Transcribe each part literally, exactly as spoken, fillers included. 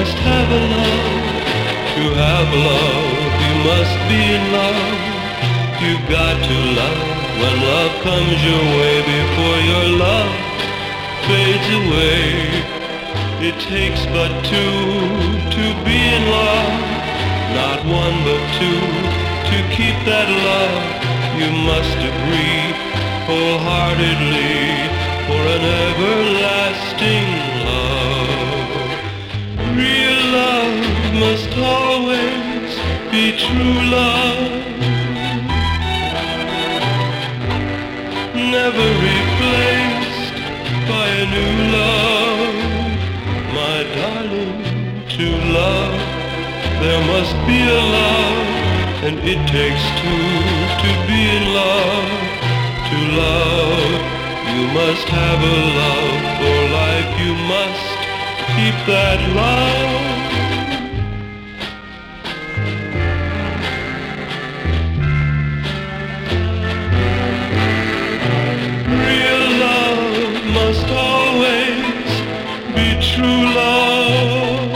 must have a love. To have love, you must be in love. You've got to love when love comes your way before your love fades away. It takes but two to be in love, not one but two. To keep that love, you must agree wholeheartedly for an everlasting love. Real love must always be true love, never replaced by a new love. My darling, to love, there must be a love, and it takes two to be in love. To love, you must have a love for life. You must keep that love. Real love must always be true love,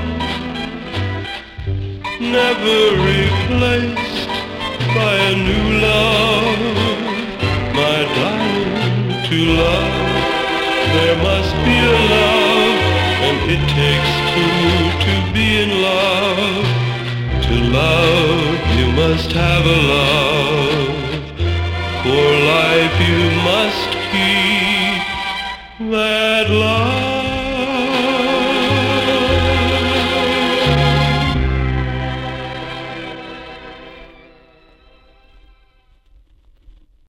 never replaced by a new love. My darling, to love, there must be a love, and it takes two to be in love. To love, you must have a love. For life you must keep that love.